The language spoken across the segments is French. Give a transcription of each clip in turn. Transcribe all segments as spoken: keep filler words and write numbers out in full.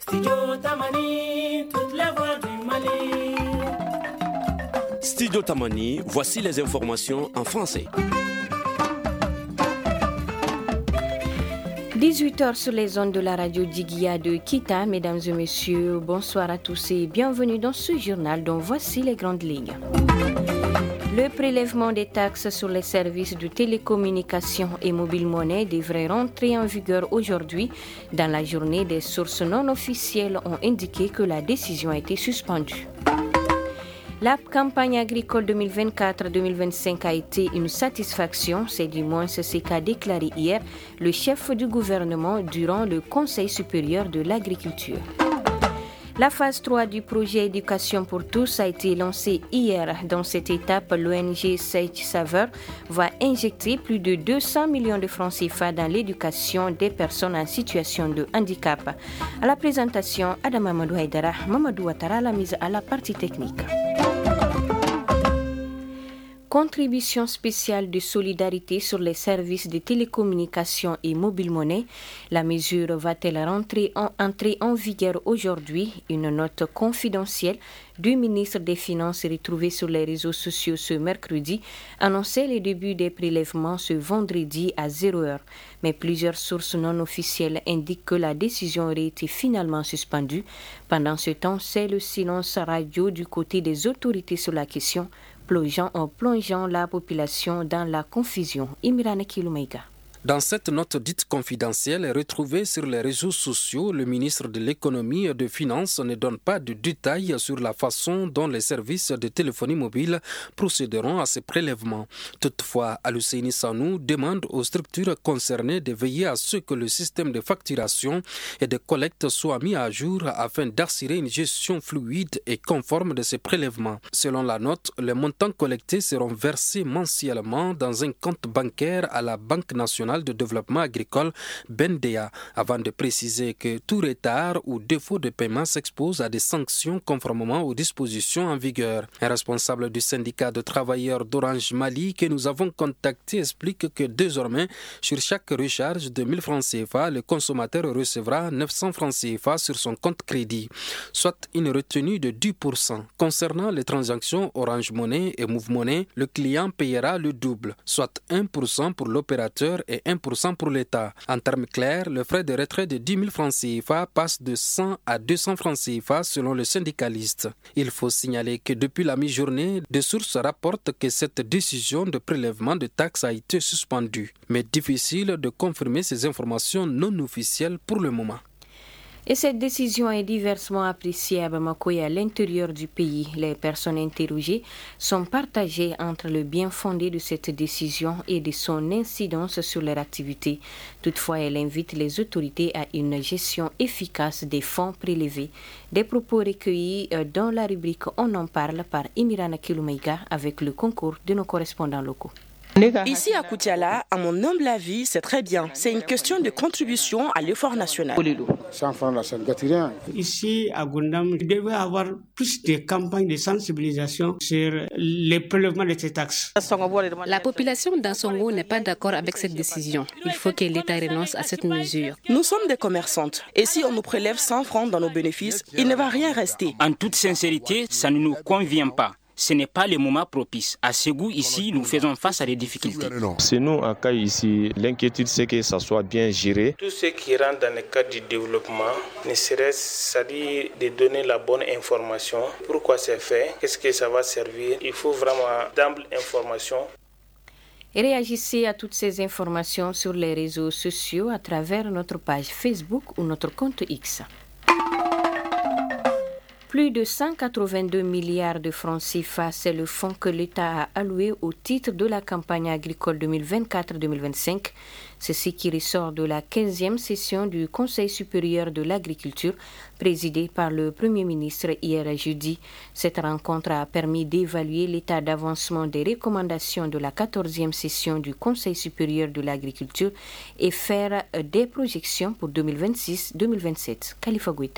Studio Tamani, toute la voix du Mali. Studio Tamani, voici les informations en français. dix-huit heures sur les ondes de la radio Diguia de Kita. Mesdames et messieurs, bonsoir à tous et bienvenue dans ce journal dont voici les grandes lignes. Le prélèvement des taxes sur les services de télécommunications et mobile monnaie devrait rentrer en vigueur aujourd'hui. Dans la journée, des sources non officielles ont indiqué que la décision a été suspendue. La campagne agricole deux mille vingt-quatre deux mille vingt-cinq a été une satisfaction, c'est du moins ce qu'a déclaré hier le chef du gouvernement durant le Conseil supérieur de l'agriculture. La phase trois du projet Éducation pour tous a été lancée hier. Dans cette étape, l'O N G Sage Saveur va injecter plus de deux cents millions de francs C F A dans l'éducation des personnes en situation de handicap. À la présentation, Adam Mamadou Haïdara, Mamadou Ouattara, la mise à la partie technique. Contribution spéciale de solidarité sur les services de télécommunications et mobile monnaie. La mesure va-t-elle rentrer en, entrer en vigueur aujourd'hui? Une note confidentielle du ministre des Finances retrouvée sur les réseaux sociaux ce mercredi annonçait le début des prélèvements ce vendredi à zéro heure. Mais plusieurs sources non officielles indiquent que la décision aurait été finalement suspendue. Pendant ce temps, c'est le silence radio du côté des autorités sur la question, plongeant, en plongeant la population dans la confusion. Imirane Kiloumaïga. Dans cette note dite confidentielle retrouvée sur les réseaux sociaux, le ministre de l'économie et des finances ne donne pas de détails sur la façon dont les services de téléphonie mobile procéderont à ces prélèvements. Toutefois, Al-Husseini Sanou demande aux structures concernées de veiller à ce que le système de facturation et de collecte soit mis à jour afin d'assurer une gestion fluide et conforme de ces prélèvements. Selon la note, les montants collectés seront versés mensuellement dans un compte bancaire à la Banque nationale de développement agricole B N D A, avant de préciser que tout retard ou défaut de paiement s'expose à des sanctions conformément aux dispositions en vigueur. Un responsable du syndicat de travailleurs d'Orange Mali que nous avons contacté explique que désormais, sur chaque recharge de mille francs C F A, le consommateur recevra neuf cents francs C F A sur son compte crédit, soit une retenue de dix pour cent. Concernant les transactions Orange Money et Move Money, le client payera le double, soit un pour cent pour l'opérateur et un pour cent pour l'État. En termes clairs, le frais de retrait de dix mille francs C F A passe de cent à deux cents francs C F A selon le syndicaliste. Il faut signaler que depuis la mi-journée, des sources rapportent que cette décision de prélèvement de taxes a été suspendue. Mais difficile de confirmer ces informations non officielles pour le moment. Et cette décision est diversement appréciée à Bamako et à l'intérieur du pays. Les personnes interrogées sont partagées entre le bien fondé de cette décision et de son incidence sur leur activité. Toutefois, elle invite les autorités à une gestion efficace des fonds prélevés. Des propos recueillis dans la rubrique On en parle par Imirana Kiloumaïga avec le concours de nos correspondants locaux. Ici à Koutiala, à mon humble avis, c'est très bien. C'est une question de contribution à l'effort national. Ici à Gundam, il devait y avoir plus de campagnes de sensibilisation sur les prélèvements de ces taxes. La population d'Ansongo n'est pas d'accord avec cette décision. Il faut que l'État renonce à cette mesure. Nous sommes des commerçantes. Et si on nous prélève cent francs dans nos bénéfices, il ne va rien rester. En toute sincérité, ça ne nous convient pas. Ce n'est pas le moment propice. À Ségou, ici, nous faisons face à des difficultés. C'est nous, à Kaï, ici, l'inquiétude, c'est que ça soit bien géré. Tout ce qui rentre dans le cadre du développement, ne serait-ce, c'est-à-dire de donner la bonne information. Pourquoi c'est fait? Qu'est-ce que ça va servir? Il faut vraiment d'ample information. Et réagissez à toutes ces informations sur les réseaux sociaux à travers notre page Facebook ou notre compte X. Plus de cent quatre-vingt-deux milliards de francs C F A, c'est le fonds que l'État a alloué au titre de la campagne agricole deux mille vingt-quatre deux mille vingt-cinq. C'est ce qui ressort de la quinzième session du Conseil supérieur de l'agriculture, présidée par le Premier ministre hier jeudi. Cette rencontre a permis d'évaluer l'état d'avancement des recommandations de la quatorzième session du Conseil supérieur de l'agriculture et faire des projections pour deux mille vingt-six deux mille vingt-sept. Khalifa Gouita.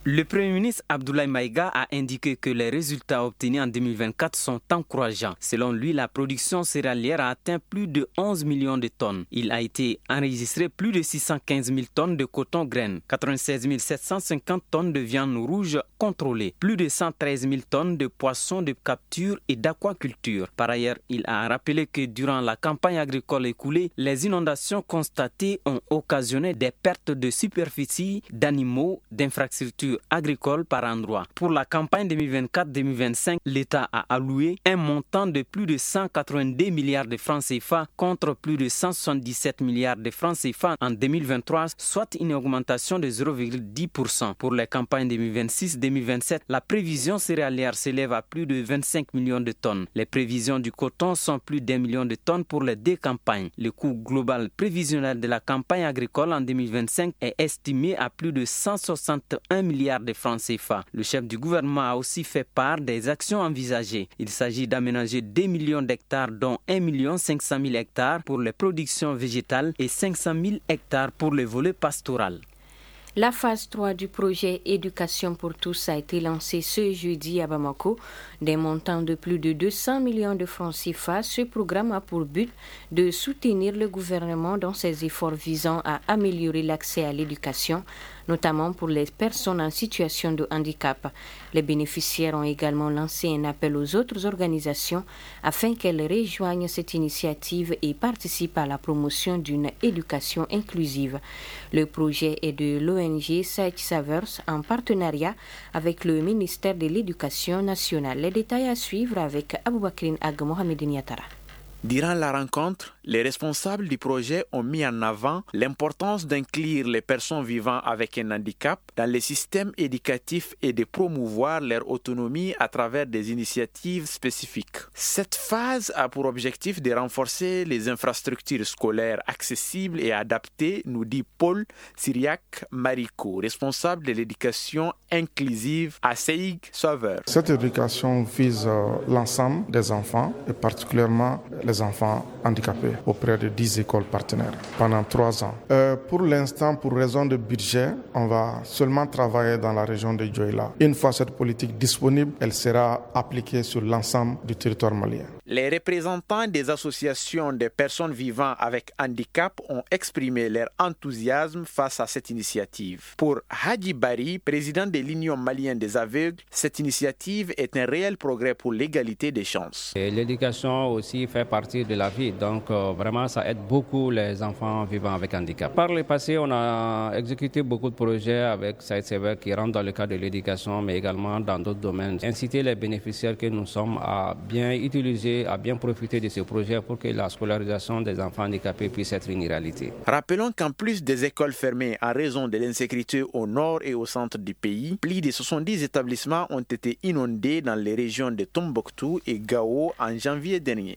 Le Premier ministre Abdoulaye Maïga a indiqué que les résultats obtenus en deux mille vingt-quatre sont encourageants. Selon lui, la production céréalière a atteint plus de onze millions de tonnes. Il a été enregistré plus de six cent quinze mille tonnes de coton graines, quatre-vingt-seize mille sept cent cinquante tonnes de viande rouge contrôlée, plus de cent treize mille tonnes de poissons de capture et d'aquaculture. Par ailleurs, il a rappelé que durant la campagne agricole écoulée, les inondations constatées ont occasionné des pertes de superficie, d'animaux, d'infrastructures agricoles par endroit. Pour la campagne deux mille vingt-quatre deux mille vingt-cinq, l'État a alloué un montant de plus de cent quatre-vingt-deux milliards de francs C F A contre plus de cent soixante-dix-sept milliards de francs C F A en deux mille vingt-trois, soit une augmentation de zéro virgule dix pour cent. Pour les campagnes deux mille vingt-six deux mille vingt-sept, la prévision céréalière s'élève à plus de vingt-cinq millions de tonnes. Les prévisions du coton sont plus d'un million de tonnes pour les deux campagnes. Le coût global prévisionnel de la campagne agricole en deux mille vingt-cinq est estimé à plus de cent soixante-et un milliards de francs C F A. Le chef du gouvernement a aussi fait part des actions envisagées. Il s'agit d'aménager deux millions d'hectares, dont un million cinq cent mille hectares pour les productions végétales et cinq cent mille hectares pour le volet pastoral. La phase trois du projet Éducation pour tous a été lancée ce jeudi à Bamako. Des montants de plus de deux cents millions de francs C F A, ce programme a pour but de soutenir le gouvernement dans ses efforts visant à améliorer l'accès à l'éducation, notamment pour les personnes en situation de handicap. Les bénéficiaires ont également lancé un appel aux autres organisations afin qu'elles rejoignent cette initiative et participent à la promotion d'une éducation inclusive. Le projet est de l'O N G Site Savers en partenariat avec le ministère de l'Éducation nationale. Les détails à suivre avec Aboubakrin Ag Mohamed Niatara. Durant la rencontre, les responsables du projet ont mis en avant l'importance d'inclure les personnes vivant avec un handicap dans les systèmes éducatifs et de promouvoir leur autonomie à travers des initiatives spécifiques. Cette phase a pour objectif de renforcer les infrastructures scolaires accessibles et adaptées, nous dit Paul Syriac Marico, responsable de l'éducation inclusive à Seig Sauveur. Cette éducation vise l'ensemble des enfants et particulièrement les enfants handicapés auprès de dix écoles partenaires pendant trois ans. Euh, pour l'instant, pour raison de budget, on va seulement travailler dans la région de Dioïla. Une fois cette politique disponible, elle sera appliquée sur l'ensemble du territoire malien. Les représentants des associations des personnes vivant avec handicap ont exprimé leur enthousiasme face à cette initiative. Pour Hadji Bari, président de l'Union malienne des aveugles, cette initiative est un réel progrès pour l'égalité des chances. Et l'éducation aussi fait partie de la vie, donc euh, vraiment ça aide beaucoup les enfants vivant avec handicap. Par le passé, on a exécuté beaucoup de projets avec Site Savers qui rentrent dans le cadre de l'éducation, mais également dans d'autres domaines. Inciter les bénéficiaires que nous sommes à bien utiliser, à bien profiter de ce projet pour que la scolarisation des enfants handicapés puisse être une réalité. Rappelons qu'en plus des écoles fermées en raison de l'insécurité au nord et au centre du pays, plus de soixante-dix établissements ont été inondés dans les régions de Tombouctou et Gao en janvier dernier.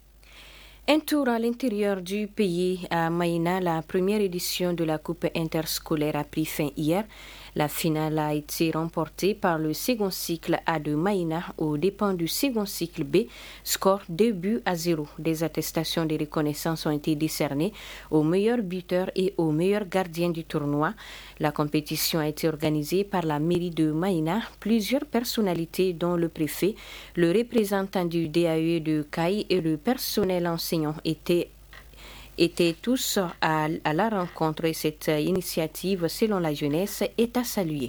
Un tour à l'intérieur du pays, à Maïna, la première édition de la Coupe interscolaire a pris fin hier. La finale a été remportée par le second cycle A de Maïna aux dépens du second cycle B, score deux buts à zéro. Des attestations de reconnaissance ont été décernées aux meilleurs buteurs et aux meilleurs gardiens du tournoi. La compétition a été organisée par la mairie de Maïna. Plusieurs personnalités, dont le préfet, le représentant du D A E de Caille et le personnel enseignant étaient étaient tous à, à la rencontre et cette initiative, selon la jeunesse, est à saluer.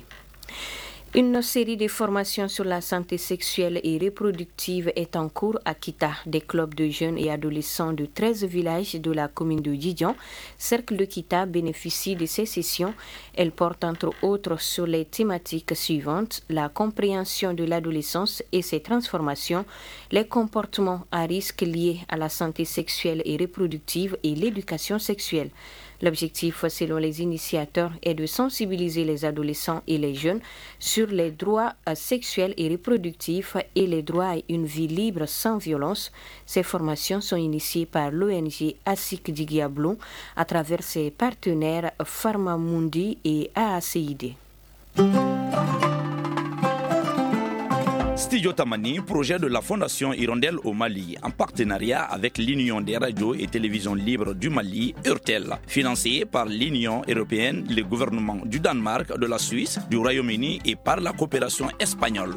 Une série de formations sur la santé sexuelle et reproductive est en cours à Kita. Des clubs de jeunes et adolescents de treize villages de la commune de Djidjan, Cercle de Kita, bénéficient de ces sessions. Elles portent entre autres sur les thématiques suivantes: la compréhension de l'adolescence et ses transformations, les comportements à risque liés à la santé sexuelle et reproductive et l'éducation sexuelle. L'objectif, selon les initiateurs, est de sensibiliser les adolescents et les jeunes sur les droits sexuels et reproductifs et les droits à une vie libre sans violence. Ces formations sont initiées par l'O N G Asik Digiablon à travers ses partenaires Pharmamundi et A A C I D. Studio Tamani, projet de la Fondation Hirondelle au Mali, en partenariat avec l'Union des radios et télévisions libres du Mali, URTEL, financé par l'Union européenne, le gouvernement du Danemark, de la Suisse, du Royaume-Uni et par la coopération espagnole.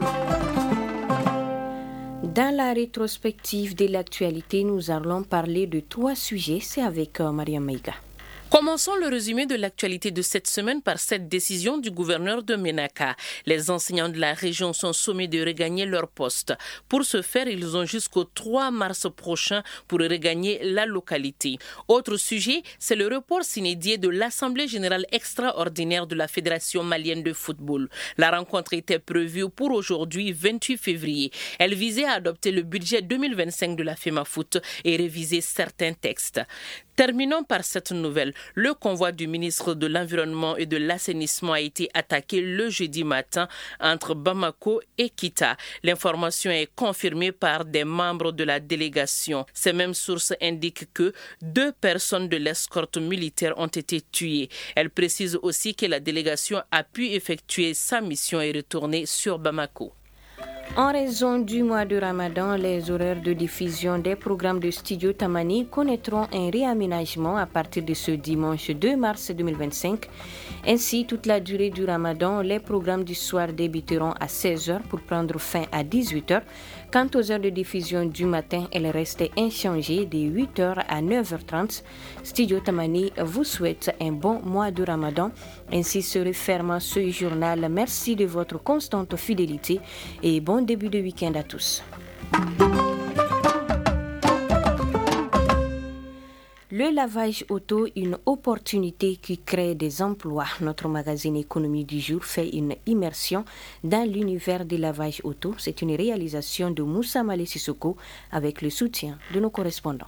Dans la rétrospective de l'actualité, nous allons parler de trois sujets. C'est avec euh, Mariam Maïga. Commençons le résumé de l'actualité de cette semaine par cette décision du gouverneur de Ménaka. Les enseignants de la région sont sommés de regagner leur poste. Pour ce faire, ils ont jusqu'au trois mars prochain pour regagner la localité. Autre sujet, c'est le report s'inédit de l'Assemblée générale extraordinaire de la Fédération malienne de football. La rencontre était prévue pour aujourd'hui, vingt-huit février. Elle visait à adopter le budget deux mille vingt-cinq de la FEMAFOOT et réviser certains textes. Terminons par cette nouvelle. Le convoi du ministre de l'Environnement et de l'Assainissement a été attaqué le jeudi matin entre Bamako et Kita. L'information est confirmée par des membres de la délégation. Ces mêmes sources indiquent que deux personnes de l'escorte militaire ont été tuées. Elle précise aussi que la délégation a pu effectuer sa mission et retourner sur Bamako. En raison du mois de Ramadan, les horaires de diffusion des programmes de Studio Tamani connaîtront un réaménagement à partir de ce dimanche deux mars deux mille vingt-cinq. Ainsi, toute la durée du Ramadan, les programmes du soir débuteront à seize heures pour prendre fin à dix-huit heures. Quant aux heures de diffusion du matin, elles restent inchangées de huit heures à neuf heures trente. Studio Tamani vous souhaite un bon mois de Ramadan. Ainsi se referme ce journal. Merci de votre constante fidélité et bon début de week-end à tous. Le lavage auto, une opportunité qui crée des emplois. Notre magazine Économie du jour fait une immersion dans l'univers du lavage auto. C'est une réalisation de Moussa Malé Sissoko avec le soutien de nos correspondants.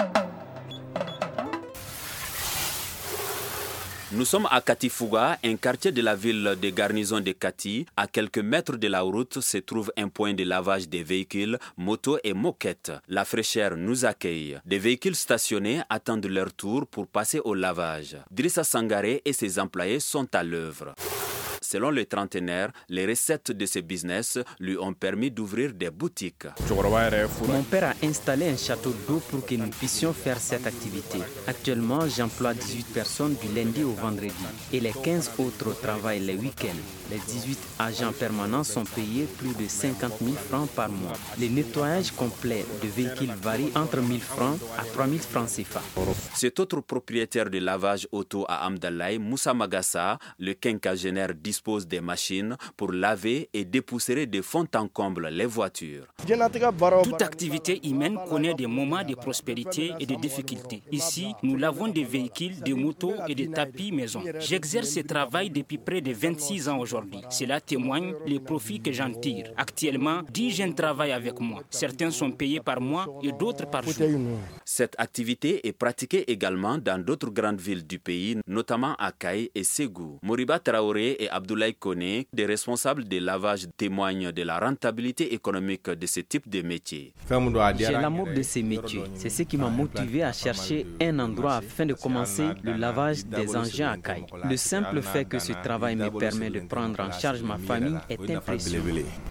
Nous sommes à Katifouga, un quartier de la ville de garnison de Kati. À quelques mètres de la route se trouve un point de lavage des véhicules, motos et moquettes. La fraîcheur nous accueille. Des véhicules stationnés attendent leur tour pour passer au lavage. Drissa Sangaré et ses employés sont à l'œuvre. Selon le trentenaire, les recettes de ce business lui ont permis d'ouvrir des boutiques. Mon père a installé un château d'eau pour que nous puissions faire cette activité. Actuellement, j'emploie dix-huit personnes du lundi au vendredi et les quinze autres travaillent les week-ends. Les dix-huit agents permanents sont payés plus de cinquante mille francs par mois. Le nettoyage complet de véhicules varie entre mille francs à trois mille francs C F A. Cet autre propriétaire de lavage auto à Amdalaï, Moussa Magassa, le quinquagénaire dispose des machines pour laver et dépoussiérer de fond en comble les voitures. Toute activité humaine connaît des moments de prospérité et de difficultés. Ici, nous lavons des véhicules, des motos et des tapis maison. J'exerce ce travail depuis près de vingt-six ans aujourd'hui. Cela témoigne les profits que j'en tire. Actuellement, dix jeunes travaillent avec moi. Certains sont payés par mois et d'autres par jour. Cette activité est pratiquée également dans d'autres grandes villes du pays, notamment à Kaï et Ségou. Moriba Traoré et Abdoulaye Kone, des responsables de lavage, témoignent de la rentabilité économique de ce type de métier. J'ai l'amour de ces métiers. C'est ce qui m'a motivé à chercher un endroit afin de commencer le lavage des engins à Kaï. Le simple fait que ce travail me permet de prendre en charge ma famille est impressionnant.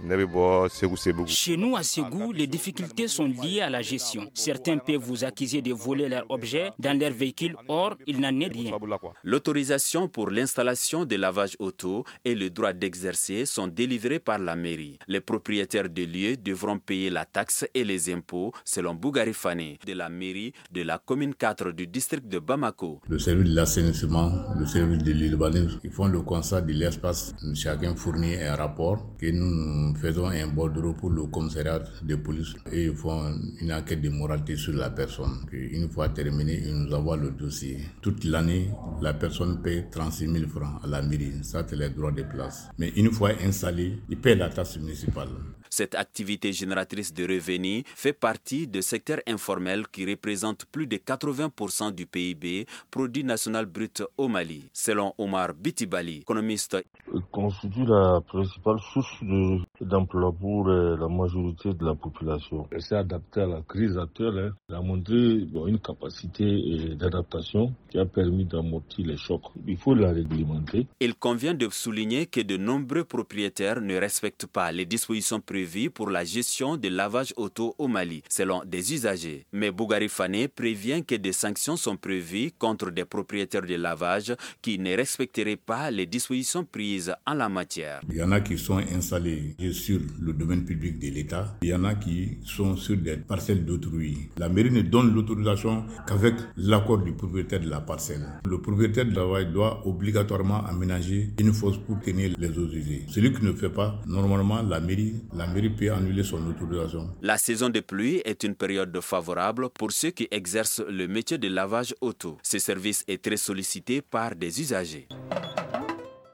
Chez nous à Ségou, les difficultés sont liées à la gestion. Certains peuvent vous accuser de voler leurs objets dans leur véhicule, or il n'en est rien. L'autorisation pour l'installation de lavage auto et le droit d'exercer sont délivrés par la mairie. Les propriétaires de lieux devront payer la taxe et les impôts selon Bougari Fane de la mairie de la commune quatre du district de Bamako. Le service de l'assainissement, le service de l'urbanisme, ils font le constat de l'espace. Chacun fournit un rapport que nous faisons un bordereau pour le commissariat de police et ils font une enquête de moralité sur la personne. Une fois terminé, ils nous envoient le dossier. Toute l'année, la personne paie trente-six mille francs à la mairie. Ça, c'est les droits de place. Mais une fois installé, il paie la taxe municipale. Cette activité génératrice de revenus fait partie du secteur informel qui représente plus de quatre-vingts pour cent du P I B, produit national brut au Mali. Selon Omar Bitibali, économiste. Il constitue la principale source de, d'emploi pour euh, la majorité de la population. Elle s'est adaptée à la crise actuelle. Hein. Elle a montré bon, une capacité euh, d'adaptation qui a permis d'amortir les chocs. Il faut la réglementer. Il convient de souligner que de nombreux propriétaires ne respectent pas les dispositions prévues prévues pour la gestion des lavages auto au Mali, selon des usagers. Mais Bougari Fane prévient que des sanctions sont prévues contre des propriétaires de lavage qui ne respecteraient pas les dispositions prises en la matière. Il y en a qui sont installés sur le domaine public de l'État. Il y en a qui sont sur des parcelles d'autrui. La mairie ne donne l'autorisation qu'avec l'accord du propriétaire de la parcelle. Le propriétaire de lavage doit obligatoirement aménager une fosse pour tenir les eaux usées. Celui qui ne fait pas, normalement, la mairie, la mairie peut annuler son autorisation. La saison de pluie est une période favorable pour ceux qui exercent le métier de lavage auto. Ce service est très sollicité par des usagers.